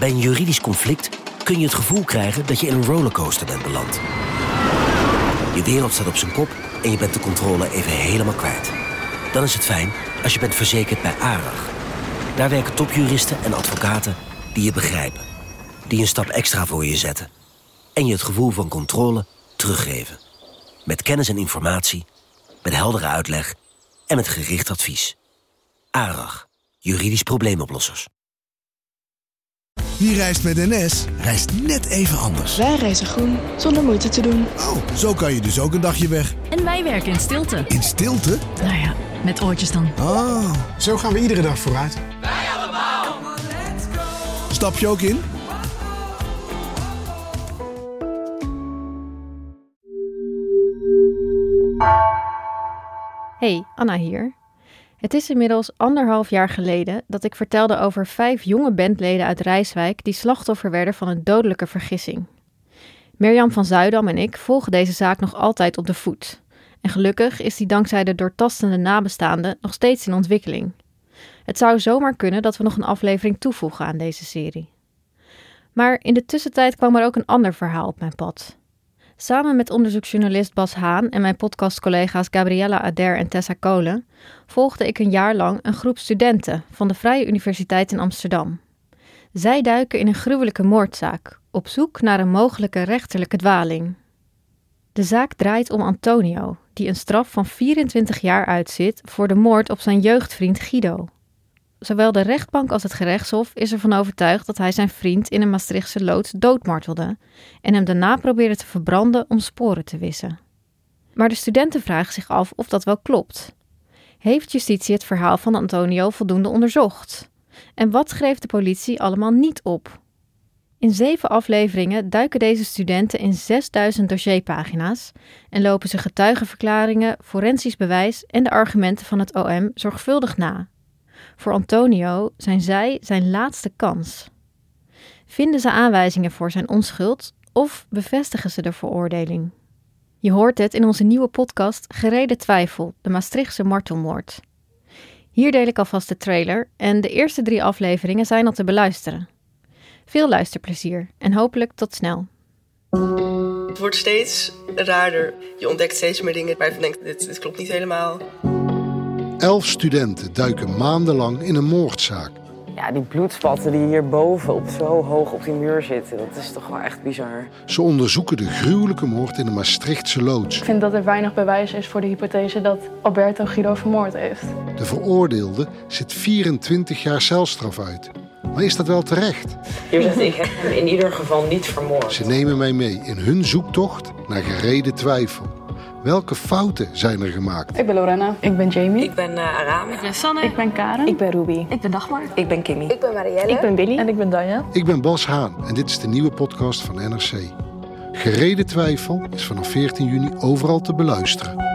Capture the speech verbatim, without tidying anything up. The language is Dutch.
Bij een juridisch conflict kun je het gevoel krijgen dat je in een rollercoaster bent beland. Je wereld staat op zijn kop en je bent de controle even helemaal kwijt. Dan is het fijn als je bent verzekerd bij ARAG. Daar werken topjuristen en advocaten die je begrijpen. Die een stap extra voor je zetten. En je het gevoel van controle teruggeven. Met kennis en informatie, met heldere uitleg en met gericht advies. ARAG, juridisch probleemoplossers. Wie reist met N S, reist net even anders. Wij reizen groen, zonder moeite te doen. Oh, zo kan je dus ook een dagje weg. En wij werken in stilte. In stilte? Nou ja, met oortjes dan. Oh. Zo gaan we iedere dag vooruit. Wij allemaal. Stap je ook in? Hey, Anna hier. Het is inmiddels anderhalf jaar geleden dat ik vertelde over vijf jonge bandleden uit Rijswijk die slachtoffer werden van een dodelijke vergissing. Mirjam van Zuidam en ik volgen deze zaak nog altijd op de voet. En gelukkig is die dankzij de doortastende nabestaanden nog steeds in ontwikkeling. Het zou zomaar kunnen dat we nog een aflevering toevoegen aan deze serie. Maar in de tussentijd kwam er ook een ander verhaal op mijn pad. Samen met onderzoeksjournalist Bas Haan en mijn podcastcollega's Gabriella Ader en Tessa Kolen volgde ik een jaar lang een groep studenten van de Vrije Universiteit in Amsterdam. Zij duiken in een gruwelijke moordzaak, op zoek naar een mogelijke rechterlijke dwaling. De zaak draait om Antonio, die een straf van vierentwintig jaar uitzit voor de moord op zijn jeugdvriend Guido. Zowel de rechtbank als het gerechtshof is ervan overtuigd dat hij zijn vriend in een Maastrichtse loods doodmartelde en hem daarna probeerde te verbranden om sporen te wissen. Maar de studenten vragen zich af of dat wel klopt. Heeft justitie het verhaal van Antonio voldoende onderzocht? En wat schreef de politie allemaal niet op? In zeven afleveringen duiken deze studenten in zesduizend dossierpagina's en lopen ze getuigenverklaringen, forensisch bewijs en de argumenten van het O M zorgvuldig na. Voor Antonio zijn zij zijn laatste kans. Vinden ze aanwijzingen voor zijn onschuld of bevestigen ze de veroordeling? Je hoort het in onze nieuwe podcast Gereden Twijfel, de Maastrichtse martelmoord. Hier deel ik alvast de trailer en de eerste drie afleveringen zijn al te beluisteren. Veel luisterplezier en hopelijk tot snel. Het wordt steeds raarder. Je ontdekt steeds meer dingen waarvan je denkt, dit, dit klopt niet helemaal. Elf studenten duiken maandenlang in een moordzaak. Ja, die bloedspatten die hierboven op zo hoog op die muur zitten, dat is toch wel echt bizar. Ze onderzoeken de gruwelijke moord in de Maastrichtse loods. Ik vind dat er weinig bewijs is voor de hypothese dat Alberto Guido vermoord heeft. De veroordeelde zit vierentwintig jaar celstraf uit. Maar is dat wel terecht? Hier zegt, ik heb hem in ieder geval niet vermoord. Ze nemen mij mee in hun zoektocht naar gereden twijfel. Welke fouten zijn er gemaakt? Ik ben Lorena. Ik ben Jamie. Ik ben uh, Arame. Ik ben Sanne. Ik ben Karen. Ik ben Ruby. Ik ben Dagmar. Ik ben Kimmy. Ik ben Marielle. Ik ben Billy. En ik ben Danja. Ik ben Bas Haan en dit is de nieuwe podcast van N R C. Gereden twijfel is vanaf veertien juni overal te beluisteren.